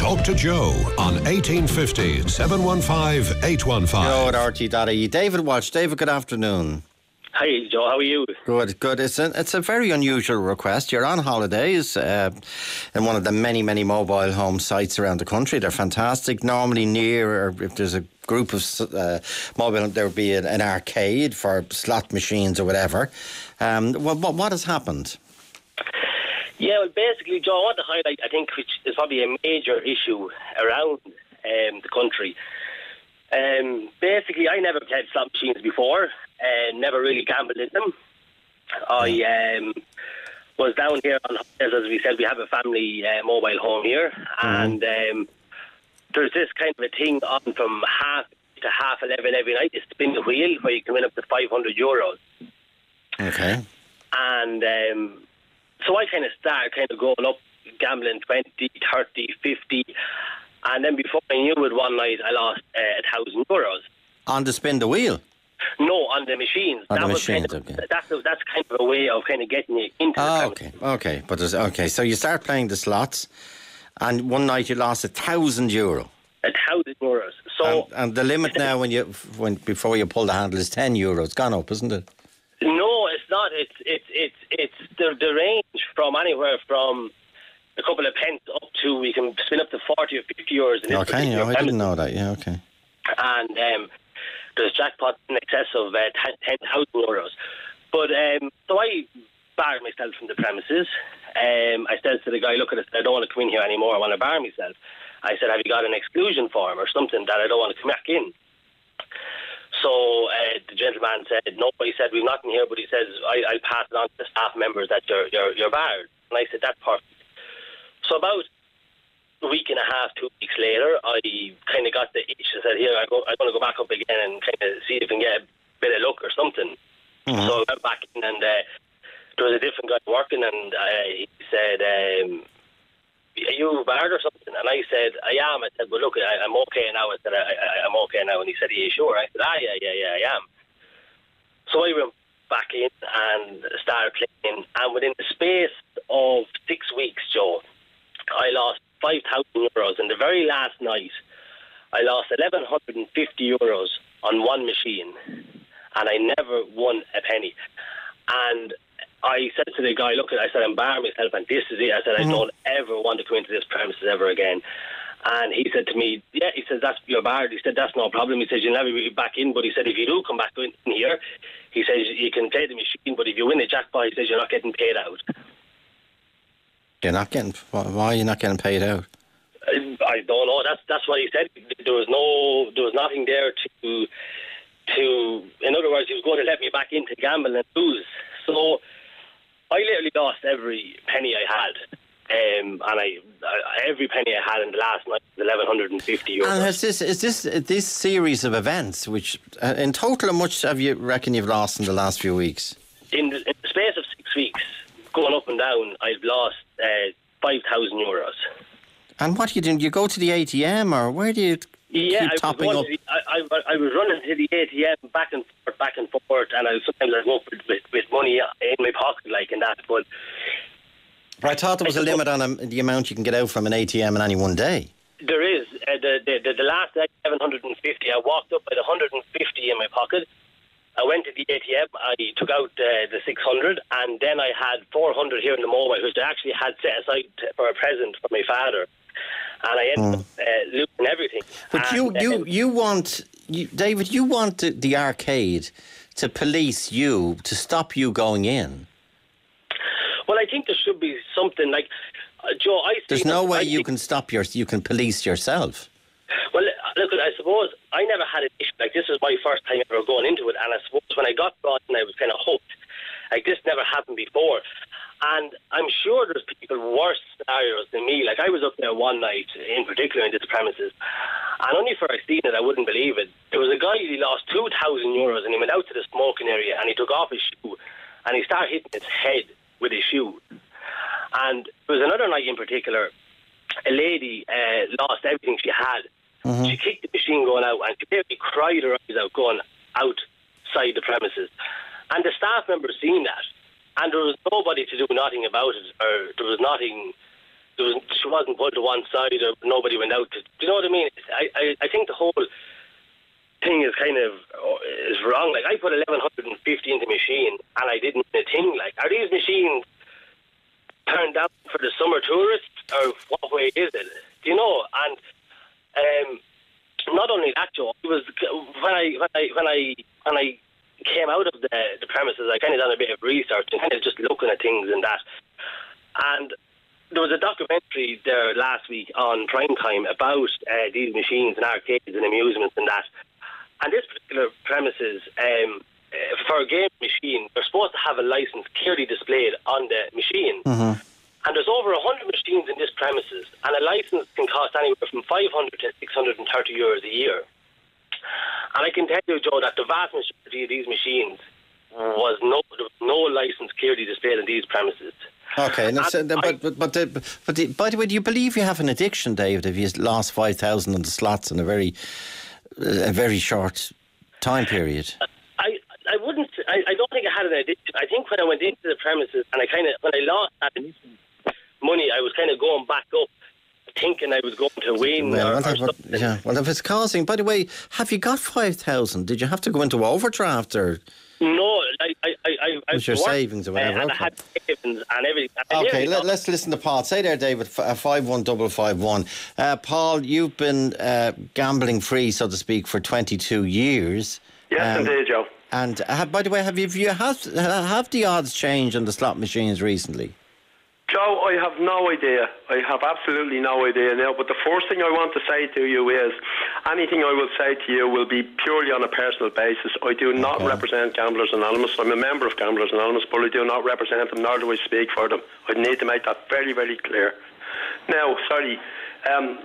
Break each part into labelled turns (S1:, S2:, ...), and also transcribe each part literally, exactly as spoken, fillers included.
S1: Talk to Joe on eighteen fifty, seven one five, eight one five.
S2: Joe at R T dot I E. David Walsh. David, good afternoon.
S3: Hi, Joe. How are you?
S2: Good, good. It's a, it's a very unusual request. You're on holidays uh, in one of the many, many mobile home sites around the country. They're fantastic. Normally near, or if there's a group of uh, mobile, there would be an, an arcade for slot machines or whatever. Um, what, what, what has happened?
S3: Yeah, well, basically, Joe, I want to highlight, I think, which is probably a major issue around um, the country. Um, basically, I never played slot machines before, and never really gambled in them. I um, was down here on holidays, as we said, we have a family uh, mobile home here, mm-hmm. and um, there's this kind of a thing on from half to half eleven every night. You spin the wheel where you can win up to five hundred euros.
S2: Okay.
S3: And um, so I kind of started kind of going up, gambling twenty, thirty, fifty, and then before I knew it, one night I lost uh, a thousand euros.
S2: On the spin the wheel?
S3: No, on the machines.
S2: On
S3: that
S2: the
S3: was
S2: machines,
S3: kind of,
S2: okay.
S3: That's, a, that's kind of a way of kind of getting you into
S2: oh,
S3: the
S2: okay, okay. But there's, okay, so you start playing the slots, and one night you lost a thousand euro.
S3: A thousand euros. So
S2: and, and the limit now, when you when before you pull the handle, is ten euros. It's gone up, isn't it?
S3: No, it's not. It's it's it's it's the the range from anywhere from a couple of pence up to we can spin up to forty or fifty euros. In this
S2: okay, yeah, I didn't know that. Yeah, okay.
S3: And um, there's jackpots in excess of uh, ten thousand euros. But um, so I barred myself from the premises. Um, I said to the guy, "Look at it, I don't want to come in here anymore. I want to bar myself." I said, "Have you got an exclusion form or something that I don't want to come back in?" So uh, the gentleman said, "No." He said, "We've nothing here," but he says, I, "I'll pass it on to the staff members that you're, you're, you're barred." And I said, "That's perfect." So about a week and a half, two weeks later, I kind of got the itch. I said, "Here, I go, I'm going to go back up again and kind of see if I can get a bit of luck or something." Mm-hmm. So I went back in, and uh, there was a different guy working, and uh, he said, um, "Are you barred or something?" And I said, "I am." I said, "Well, look, I, I'm okay now." I said, I, I, "I'm okay now." And he said, "Are you sure?" I said, "Ah, yeah, yeah, yeah, I am." So I went back in and started playing, and within the space of six weeks, Joe, I lost five thousand euros. And the very last night, I lost eleven fifty euros on one machine, and I never won a penny. And I said to the guy, "Look, I said, I'm barring myself, and this is it." I said, "I don't ever want to come into this premises ever again." And he said to me, "Yeah," he said, "that's your barred." He said, "That's no problem." He said, "You'll never be back in." But he said, "If you do come back in here," he says, "you can play the machine, but if you win a jackpot," he says, "you're not getting paid out."
S2: You're not getting. Why are you not getting paid out?
S3: I, I don't know. That's that's what he said. There was no, there was nothing there to, to. In other words, he was going to let me back into gamble and lose. So I literally lost every penny I had. Um, and I, I, every penny I had in the last night was eleven fifty euros.
S2: And has this, is this this series of events, which uh, in total, how much have you reckon you've lost in the last few weeks?
S3: In the, in the space of six weeks, going up and down, I've lost uh, five thousand euros.
S2: And what do you do? You go to the A T M, or where do you
S3: yeah,
S2: keep
S3: I
S2: topping
S3: was
S2: up?
S3: the, I, I, I was running to the A T M back and forth, back and forth, and I sometimes I'd go with, with, with money in my pocket, like in that, but.
S2: I thought there was a limit on um, the amount you can get out from an A T M in any one day.
S3: There is. Uh, the, the the last day, seven hundred fifty, I walked up with one hundred fifty in my pocket. I went to the A T M, I took out uh, the six hundred, and then I had four hundred here in the mobile, which I actually had set aside for a present for my father. And I ended mm. up uh, losing everything.
S2: But
S3: and,
S2: you, you,
S3: uh,
S2: you want, you, David, you want the, the arcade to police you, to stop you going in.
S3: Well, I think there should be something like, uh, Joe, I
S2: There's no way
S3: I
S2: you
S3: think,
S2: can stop your, you can police yourself.
S3: Well, look, I suppose I never had an issue. Like, this was my first time ever going into it, and I suppose when I got brought in, I was kind of hooked. Like, this never happened before. And I'm sure there's people worse scenarios than me. Like, I was up there one night, in particular in this premises, and only for I seen it, I wouldn't believe it. There was a guy, he lost two thousand euros, and he went out to the smoking area, and he took off his shoe, and he started hitting his head with his shoe. And there was another night in particular, a lady uh, lost everything she had. Mm-hmm. She kicked the machine going out, and she basically cried her eyes out going outside the premises. And the staff members seen that, and there was nobody to do nothing about it, or there was nothing there was, she wasn't put to one side or nobody went out. To, do you know what I mean? I, I, I think the whole thing is kind of uh, is wrong. Like, I put eleven fifty into the machine and I didn't win a thing. Like, are these machines turned out for the summer tourists, or what way is it? Do you know? And um, not only that, Joe, it was when I when I when I when I came out of the the premises, I kind of done a bit of research and kind of just looking at things and that. And there was a documentary there last week on prime time about uh, these machines and arcades and amusements and that. And this particular premises, um, uh, for a game machine, they're supposed to have a license clearly displayed on the machine.
S2: Mm-hmm.
S3: And there's over one hundred machines in this premises, and a license can cost anywhere from five hundred to six hundred thirty euros a year. And I can tell you, Joe, that the vast majority of these machines was no, there was no license clearly displayed in these premises.
S2: Okay, and so, but, but, but, but, the, but the, by the way, do you believe you have an addiction, David, if you lost five thousand on the slots in a very a very short time period?
S3: I I wouldn't, I, I don't think I had an addiction. I think when I went into the premises and I kind of, when I lost that money, I was kind of going back up, thinking I was going to win.
S2: Well,
S3: or,
S2: well,
S3: or
S2: what, yeah. well, if it's causing, by the way, have you got five thousand? Did you have to go into overdraft or?
S3: No, I, I, I, I
S2: was your
S3: worked,
S2: savings or whatever?
S3: Uh, and
S2: okay.
S3: I had savings and everything.
S2: Okay, let, let's listen to Paul. Say there, David, five one five five one. Uh, Paul, you've been uh, gambling free, so to speak, for twenty-two years.
S4: Yes, um, indeed, Joe.
S2: And uh, by the way, have you, have you have, have the odds changed on the slot machines recently?
S4: Joe, I have no idea. I have absolutely no idea now. But the first thing I want to say to you is, anything I will say to you will be purely on a personal basis. I do not okay. represent Gamblers Anonymous. I'm a member of Gamblers Anonymous, but I do not represent them, nor do I speak for them. I need to make that very, very clear. Now, sorry. Um,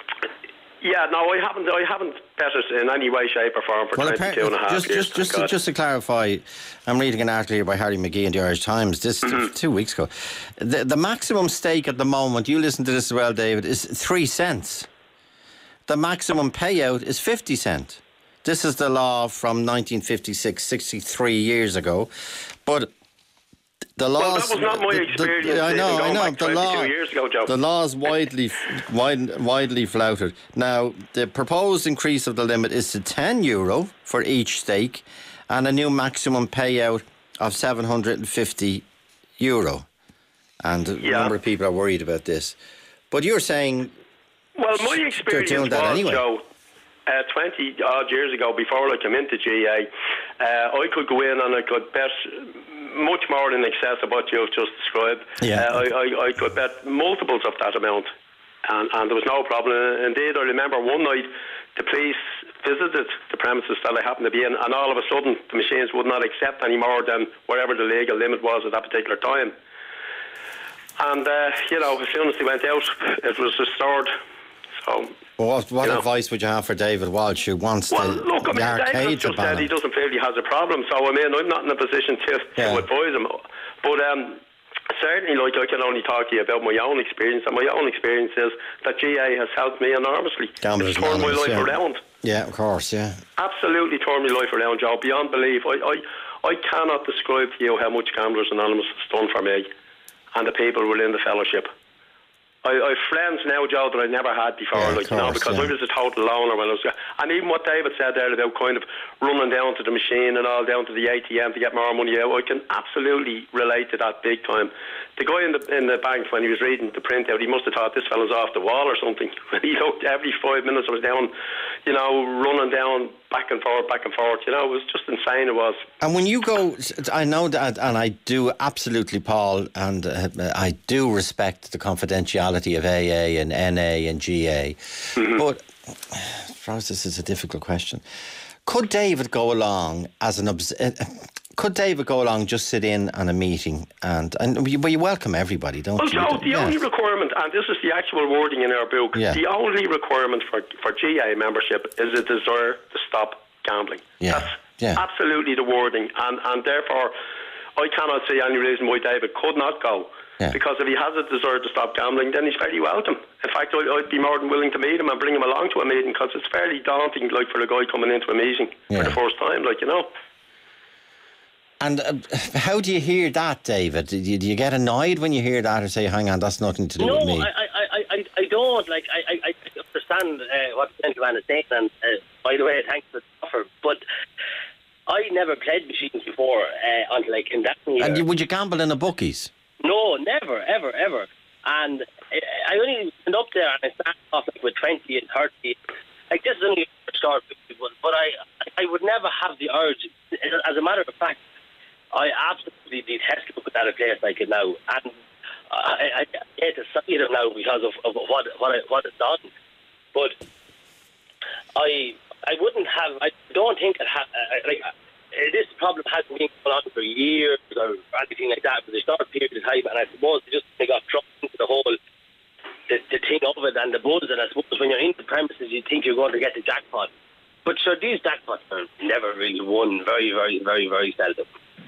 S4: yeah, no, I haven't. I haven't bet it in any way, shape, or form for well, twenty-two and a half
S2: just,
S4: years.
S2: Just, just, to, just to clarify, I'm reading an article here by Harry McGee in the Irish Times. This mm-hmm. two weeks ago. The, the maximum stake at the moment, you listen to this as well, David, is three cents. The maximum payout is fifty cent. This is the law from nineteen fifty-six, sixty-three years ago, but. The laws,
S4: well, that was not my experience.
S2: The, the, I know, I know. The law,
S4: years ago, Joe.
S2: the law is widely, wide, widely flouted. Now, the proposed increase of the limit is to ten euro for each stake, and a new maximum payout of seven hundred and fifty euro. And
S4: yeah.
S2: a number of people are worried about this. But you're saying,
S4: well, my experience
S2: doing that
S4: was,
S2: anyway.
S4: Joe, uh, twenty odd years ago, before I came into G A, uh, I could go in and I could bet much more in excess of what you've just described.
S2: Yeah.
S4: Uh, I, I, I could bet multiples of that amount, and, and there was no problem. Indeed, I remember one night the police visited the premises that I happened to be in, and all of a sudden the machines would not accept any more than whatever the legal limit was at that particular time. And, uh, you know, as soon as they went out, it was restored. So...
S2: Well, what what
S4: you know.
S2: advice would you have for David Walsh, who wants
S4: well,
S2: the,
S4: look, I mean,
S2: the arcades
S4: just said he doesn't feel he has a problem, so I mean, I'm not in a position to,
S2: yeah.
S4: to advise him. But um, certainly, like, I can only talk to you about my own experience, and my own experience is that G A has helped me enormously.
S2: Gamblers
S4: It's turned my life
S2: yeah.
S4: around.
S2: Yeah, of course, yeah.
S4: Absolutely turned my life around, Joe, beyond belief. I, I, I cannot describe to you how much Gamblers Anonymous has done for me and the people within the fellowship. I, I have friends now, Joe, that I never had before,
S2: yeah,
S4: like
S2: course,
S4: you know, because
S2: yeah.
S4: I was a total loner when I was, and even what David said there about kind of running down to the machine and all down to the A T M to get more money out, I can absolutely relate to that big time. The guy in the in the bank, when he was reading the printout, he must have thought this fella's off the wall or something. He looked every five minutes. I was down, you know, running down back and forth, back and forth. You know, it was just insane. It was.
S2: And when you go, I know that, and I do absolutely, Paul, and uh, I do respect the confidentiality of A A and N A and G A. Mm-hmm. But, for us, this is a difficult question. Could David go along as an obs- uh, could David go along, just sit in on a meeting, and and we, we welcome everybody, don't
S4: well,
S2: you?
S4: Joe, the yes. only requirement, and this is the actual wording in our book, yeah. the only requirement for for G A membership is a desire to stop gambling.
S2: Yeah.
S4: That's
S2: yeah.
S4: absolutely the wording, and and therefore I cannot see any reason why David could not go. Yeah. Because if he has a desire to stop gambling, then he's very welcome. In fact, I'd be more than willing to meet him and bring him along to a meeting, because it's fairly daunting, like, for a guy coming into a meeting yeah. for the first time, like, you know.
S2: And uh, how do you hear that, David? Do you, do you get annoyed when you hear that, or say, hang on, that's nothing to do
S3: no,
S2: with me?
S3: I, don't. Like, I, I, I understand uh, what the gentleman is saying, and uh, by the way, thanks for the offer. But I never played machines before uh, until like in that year.
S2: And you, would you gamble in the bookies?
S3: No, never, ever, ever. And I, I only went up there and I started off like with twenty and thirty. Like, this is only a start, but I, I would never have the urge. As a matter of fact, I absolutely detest looking at a place like it now, and I, I, I hate to say it now because of, of what what I, what it's done. But I I wouldn't have. I don't think it ha, like this problem hasn't been going on for years or anything like that for the short period of time, and I suppose they just they got dropped into the whole the, the thing of it and the buzz. And I suppose when you're in the premises, you think you're going to get the jackpot. But sure, these jackpots are never really won. Very, very, very, very seldom.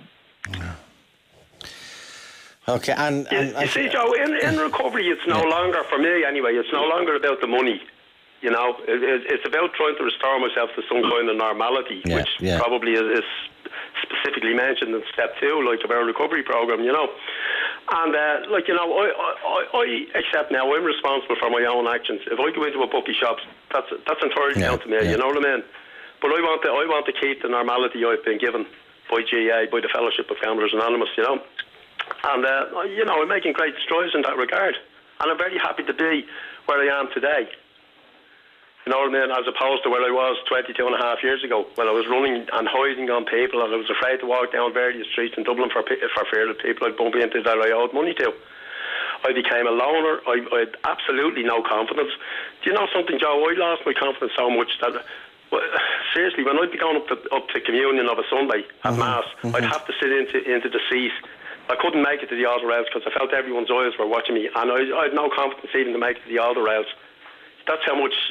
S2: Okay, and, and
S4: you, you see, Joe, in, in recovery, it's no yeah. longer, for me anyway, it's no longer about the money. You know, it, it, it's about trying to restore myself to some kind of normality, yeah, which yeah. probably is, is specifically mentioned in step two, like of our recovery program. You know, and uh, like you know, I, I, I accept now I'm responsible for my own actions. If I go into a bookie shop, that's that's entirely
S2: yeah.
S4: down to me.
S2: Yeah.
S4: You know what I mean? But I want to I want to keep the normality I've been given by G A, by the Fellowship of Gamblers Anonymous. You know. And, uh, you know, I'm making great strides in that regard. And I'm very happy to be where I am today. You know what I mean? As opposed to where I was twenty-two and a half years ago, when I was running and hiding on people and I was afraid to walk down various streets in Dublin for, for fear that people I'd bump into that I owed money to. I became a loner. I, I had absolutely no confidence. Do you know something, Joe? I lost my confidence so much that... Well, seriously, when I'd be going up to, up to communion of a Sunday at mm-hmm. Mass, mm-hmm. I'd have to sit into, into the seat. I couldn't make it to the altar rails because I felt everyone's eyes were watching me, and I, I had no confidence even to make it to the altar rails. That's how much,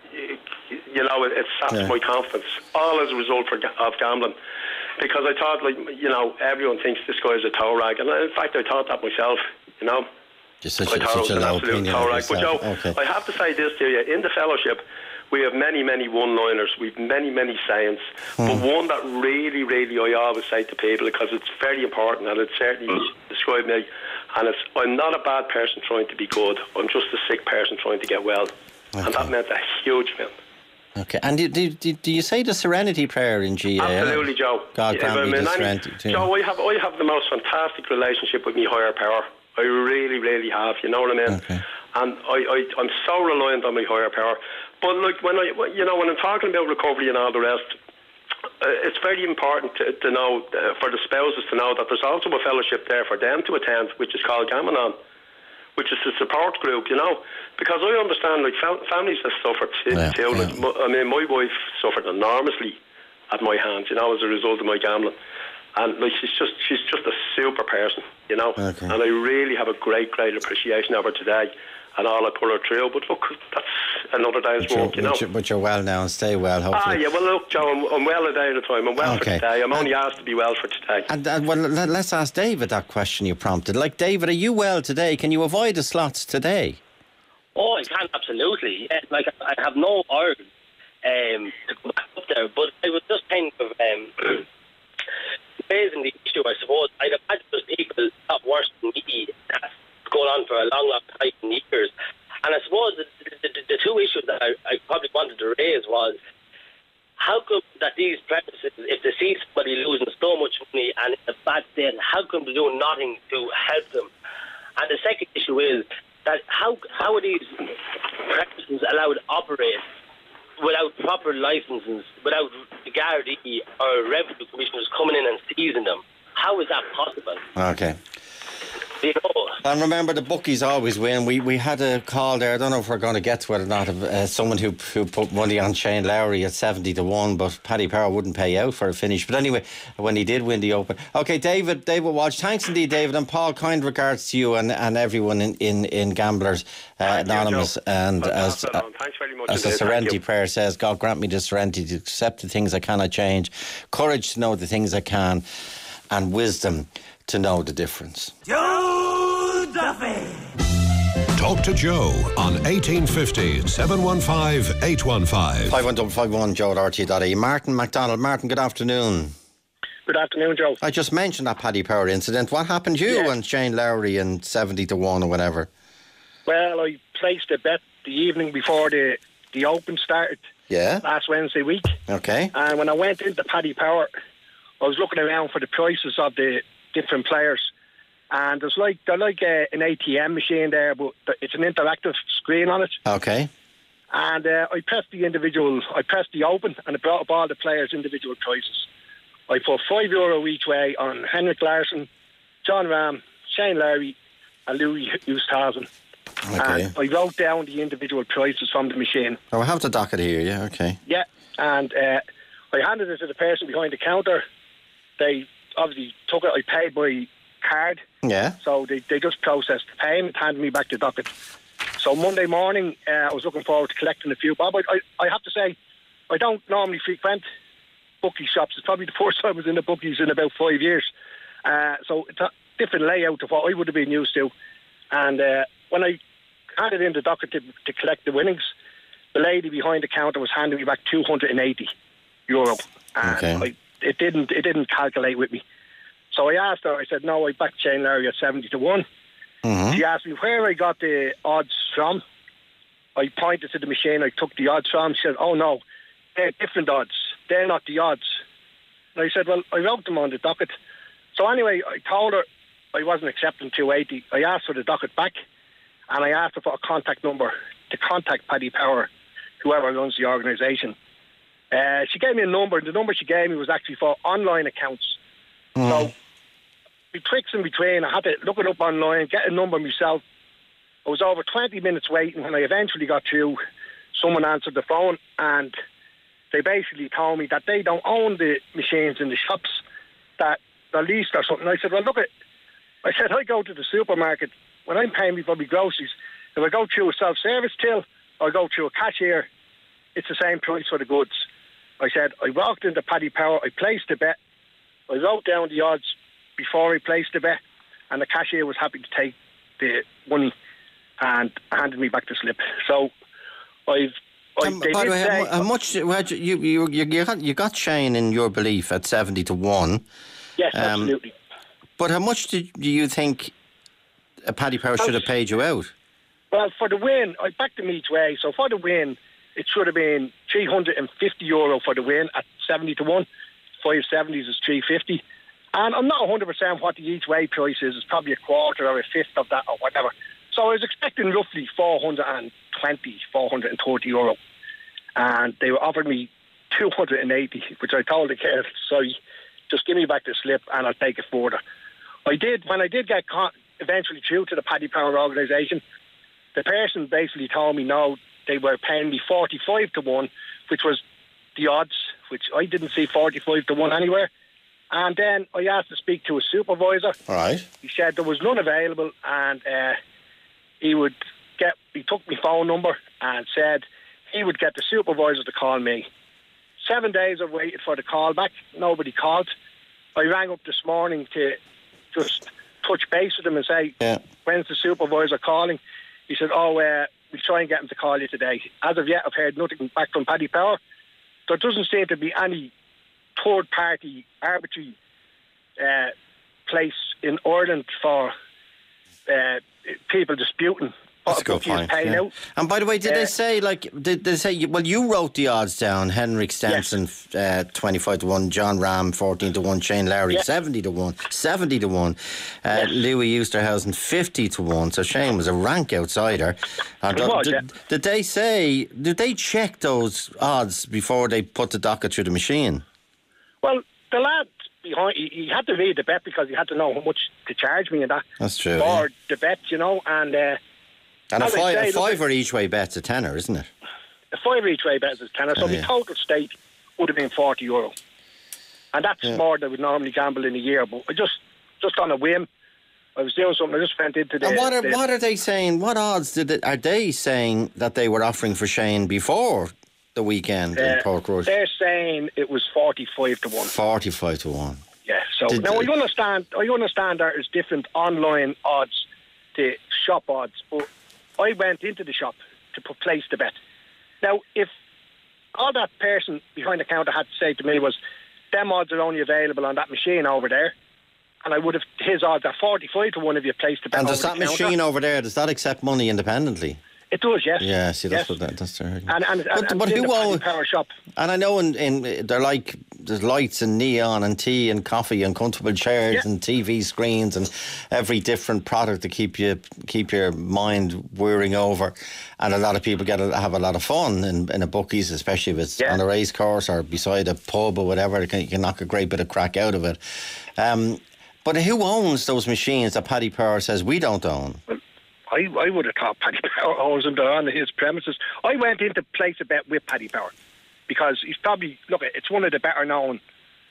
S4: you know, it, it sapped yeah. my confidence, all as a result for, of gambling. Because I thought, like, you know, everyone thinks this guy is a toe rag, and in fact, I thought that myself, you know.
S2: Just such,
S4: I
S2: a,
S4: thought
S2: such
S4: it was
S2: an
S4: an absolute toe rag. But Joe, okay. I have to say this to you: in the fellowship, we have many, many one-liners. We've many, many sayings. Hmm. But one that really, really I always say to people, because it's very important and it certainly described me, and it's, I'm not a bad person trying to be good. I'm just a sick person trying to get well. Okay. And that meant a huge amount.
S2: Okay. And do, do, do, do you say the Serenity Prayer in G A?
S4: Absolutely, Joe.
S2: God grant
S4: yeah,
S2: me
S4: I mean,
S2: the serenity too.
S4: Joe, I have, I have the most fantastic relationship with me higher power. I really, really have. You know what I mean? Okay. And I, I, I'm so reliant on my higher power. But look, when I, you know, when I'm talking about recovery and all the rest, uh, it's very important to, to know uh, for the spouses to know that there's also a fellowship there for them to attend, which is called Gamanon, which is a support group. You know, because I understand like fam- families have suffered too.
S2: Yeah,
S4: too.
S2: yeah.
S4: Like, I mean, my wife suffered enormously at my hands, you know, as a result of my gambling. And like she's just she's just a super person, you know. Okay. And I really have a great, great appreciation of her today. And all I put her through, but look, that's another day's
S2: but
S4: work, you know.
S2: But you're, but you're well now and stay well, hopefully.
S4: Ah, yeah, well, look, Joe, I'm, I'm well a day at a time. I'm well okay. for today. I'm only and, asked to be well for today.
S2: And, and well, let's ask David that question you prompted. Like, David, are you well today? Can you avoid the slots today?
S3: Oh, I can, absolutely. Yeah, like, I have no urge um, to go back up there, but I was just kind of um, raising the issue, I suppose. I'd imagine there's people a lot worse than me that's going on for a long, long time, years. And I suppose the, the, the, the two issues that I, I probably wanted to raise was how come that these premises, if they see somebody losing so much money and in a bad state, how come they do nothing to help them? And the second issue is that how how are these premises allowed to operate without proper licences, without the Gardaí or revenue commissioners coming in and seizing them? How is that possible?
S2: Okay.
S3: You know.
S2: And remember, the bookies always win. We we had a call there. I don't know if we're going to get to it or not. Of uh, someone who who put money on Shane Lowry at seventy to one, but Paddy Power wouldn't pay out for a finish. But anyway, when he did win the Open, okay, David, David Walsh, thanks indeed, David, and Paul. Kind regards to you and, and everyone in in, in Gamblers uh, Anonymous. You, and as uh, as the Serenity Prayer says, God grant me the serenity to accept the things I cannot change, courage to know the things I can, and wisdom to know the difference.
S1: Joe Duffy. Talk to Joe on eighteen fifty, seven one five, eight one five.
S2: five one five one joe at r t dot i e. Martin MacDonald. Martin, good afternoon.
S5: Good afternoon, Joe.
S2: I just mentioned that Paddy Power incident. What happened to you
S5: yeah.
S2: and Shane Lowry and seventy to one or whatever?
S5: Well, I placed a bet the evening before the, the Open started
S2: Yeah.
S5: last Wednesday week.
S2: Okay.
S5: And when I went into Paddy Power, I was looking around for the prices of the different players. And there's like they're like a, an A T M machine there, but it's an interactive screen on it.
S2: Okay.
S5: And uh, I pressed the individual, I pressed the open, and it brought up all the players' individual prices. I put five euro each way on Henrik Larsson, John Ram, Shane Lowry, and Louis Oosthuizen.
S2: Okay.
S5: And I wrote down the individual prices from the machine.
S2: Oh, I have the docket here. Yeah. Okay.
S5: Yeah, and uh, I handed it to the person behind the counter. They obviously took it. I paid by card.
S2: Yeah.
S5: So they, they just processed the payment, handed me back the docket. So Monday morning, uh, I was looking forward to collecting a few. Bob, I, I, I have to say, I don't normally frequent bookie shops. It's probably the first time I was in the bookies in about five years. Uh, so it's a different layout of what I would have been used to. And uh, when I handed in the docket to, to collect the winnings, the lady behind the counter was handing me back two hundred eighty euro. And
S2: Okay.
S5: I, it didn't it didn't calculate with me. So I asked her, I said, no, I backed Shane Lowry at seventy to one.
S2: Mm-hmm.
S5: She asked me where I got the odds from. I pointed to the machine I took the odds from. She said, oh no, they're different odds. They're not the odds. And I said, well, I wrote them on the docket. So anyway, I told her I wasn't accepting two eighty. I asked for the docket back, and I asked her for a contact number to contact Paddy Power, whoever runs the organisation. Uh, she gave me a number, and the number she gave me was actually for online accounts.
S2: Mm.
S5: So, the tricks in between, I had to look it up online, get a number myself. I was over twenty minutes waiting. When I eventually got through, someone answered the phone, and they basically told me that they don't own the machines in the shops, that they're leased or something. I said, well, look, at, I said, I go to the supermarket. When I'm paying me for my groceries, if I go through a self-service till or I go through a cashier, it's the same price for the goods. I said, I walked into Paddy Power, I placed a bet, I wrote down the odds before I placed the bet, and the cashier was happy to take the money and handed me back the slip. So I've. I,
S2: Um,
S5: they
S2: by the
S5: did
S2: way,
S5: say,
S2: how, how much had you, you, you, you, you, got, you got Shane in your belief at seventy to one.
S5: yes,
S2: um,
S5: absolutely.
S2: But how much did do you think a Paddy Power should have paid you out?
S5: Well, for the win, I backed them each way. So for the win, it should have been three hundred fifty euro for the win at seventy to one. five seventies is three fifty. And I'm not one hundred percent what the each way price is. It's probably a quarter or a fifth of that or whatever. So I was expecting roughly four hundred twenty, four hundred thirty euro. And they were offering me two hundred eighty, which I told the girl, sorry, just give me back the slip and I'll take it further. I did, when I did get con- eventually through to the Paddy Power organisation, the person basically told me no, they were paying me forty-five to one, which was the odds, which I didn't see forty-five to one anywhere. And then I asked to speak to a supervisor.
S2: All right.
S5: He said there was none available, and uh, he would get. He took my phone number and said he would get the supervisor to call me. Seven days I waited for the call back. Nobody called. I rang up this morning to just touch base with him and say,
S2: yeah.
S5: when's the supervisor calling? He said, oh, uh, we'll try and get him to call you today. As of yet, I've heard nothing back from Paddy Power. There doesn't seem to be any third-party arbitrary uh, place in Ireland for uh, people disputing what a bookie is paying out.
S2: And by the way, did
S5: uh,
S2: they say, like, did they say, well, you wrote the odds down, Henrik Stenson,
S5: yes.
S2: uh, twenty-five to one, John Ram, fourteen to one, Shane Lowry, yes. seventy to one, seventy to one, uh, yes. Louis Oosthuizen, fifty to one, so Shane was a rank outsider. And
S5: was,
S2: did,
S5: yeah.
S2: did they say, did they check those odds before they put the docket through the machine?
S5: Well, the lad behind, he, he had to read the bet because he had to know how much to charge me and that.
S2: That's true.
S5: For
S2: yeah.
S5: the bet, you know, and... Uh,
S2: and a, fi-
S5: say,
S2: a fiver look, each way bet's a tenner, isn't it?
S5: A fiver each way bet is a tenner, so
S2: oh,
S5: the
S2: yeah.
S5: total stake would have been forty euro. And that's yeah. more than I would normally gamble in a year, but I just, just on a whim, I was doing something, I just went into the...
S2: And what are,
S5: the,
S2: what are they saying, what odds did it, are they saying that they were offering for Shane before the weekend uh, in Portrush?
S5: They're saying it was forty-five to one.
S2: forty-five to one.
S5: Yeah, so
S2: did
S5: now
S2: they,
S5: I understand, I understand there is different online odds to shop odds, but I went into the shop to put place the bet. Now, if all that person behind the counter had to say to me was, them odds are only available on that machine over there, and I would have his odds are forty-five to one if you placed the bet.
S2: And does that machine over there, does that accept money independently?
S5: It does, yes.
S2: Yeah, see, that's
S5: yes.
S2: what that, that's their
S5: And, and, and,
S2: but,
S5: and
S2: but who
S5: the
S2: own,
S5: power shop.
S2: And I know in, in they're like there's lights and neon and tea and coffee and comfortable chairs
S5: yeah.
S2: and T V screens and every different product to keep you keep your mind whirring over. And a lot of people get a, have a lot of fun in, in a bookies, especially if it's yeah. on a race course or beside a pub or whatever. You can, you can knock a great bit of crack out of it. Um, but who owns those machines that Paddy Power says we don't own?
S5: Well, I, I would have thought Paddy Power owns them on his premises. I went in to place a bet with Paddy Power because he's probably, look, it's one of the better known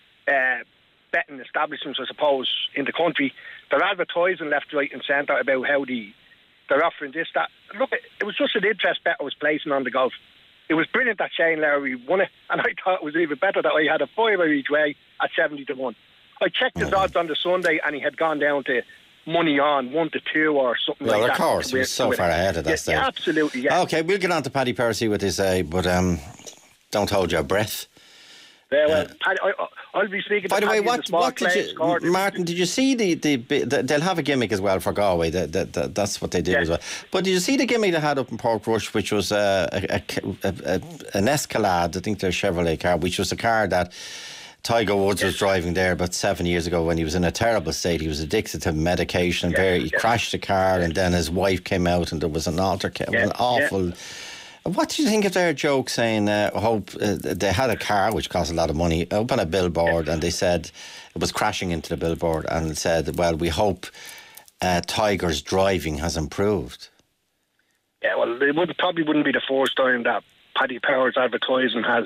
S5: uh, betting establishments, I suppose, in the country. They're advertising left, right and centre about how the, they're offering this, that. Look, it was just an interest bet I was placing on the golf. It was brilliant that Shane Lowry won it, and I thought it was even better that I had a fiver each way at seventy to one. I checked his odds on the Sunday and he had gone down to money on one to two or something well, like that.
S2: Well, of course, he was so far ahead of that
S5: yeah,
S2: stage.
S5: Yeah, absolutely, yeah.
S2: Okay, we'll get on to Paddy Power, see what they say, but um, don't hold your breath.
S5: Yeah, well, uh, Paddy, I, I'll be speaking
S2: by
S5: to
S2: the way,
S5: Paddy
S2: what,
S5: the
S2: what did you,
S5: scored.
S2: Martin, did you see the, the, the, they'll have a gimmick as well for Galway, the, the, the, that's what they did yeah. as well. But did you see the gimmick they had up in Portrush, which was uh, a, a, a, a, an Escalade, I think their Chevrolet car, which was a car that Tiger Woods was driving there about seven years ago when he was in a terrible state. He was addicted to medication. Yeah, he yeah. crashed the car, and then his wife came out, and there was an altercation. Yeah, it was an awful. Yeah. What do you think of their joke saying? Uh, hope uh, they had a car which cost a lot of money up on a billboard, yeah. and they said it was crashing into the billboard, and it said, "Well, we hope uh, Tiger's driving has improved."
S5: Yeah, well, it would probably wouldn't be the first time that Paddy Power's advertising has.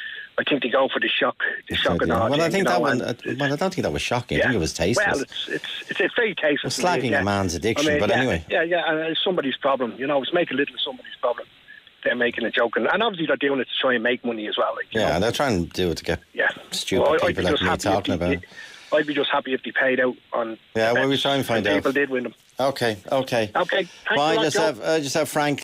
S5: I think they go for the shock, the shock and all.
S2: Well, I think
S5: that
S2: one. Uh, well, I don't think that was shocking. Yeah. I think it was tasteless.
S5: Well, it's it's it's very tasteless.
S2: It's slagging yeah. a man's addiction, I mean,
S5: but
S2: yeah,
S5: anyway. Yeah, yeah, and it's somebody's problem. You know, it's making little of somebody's problem. They're making a joke, and, and obviously they're doing it to try and make money as well. Like,
S2: yeah,
S5: know?
S2: They're trying to do it to get yeah. stupid
S5: well,
S2: people like me talking about it.
S5: I'd be just happy if they paid out on.
S2: Yeah, well, we try and find out.
S5: People did win them.
S2: Okay, okay,
S5: okay.
S2: Bye. Just have uh, just have Frank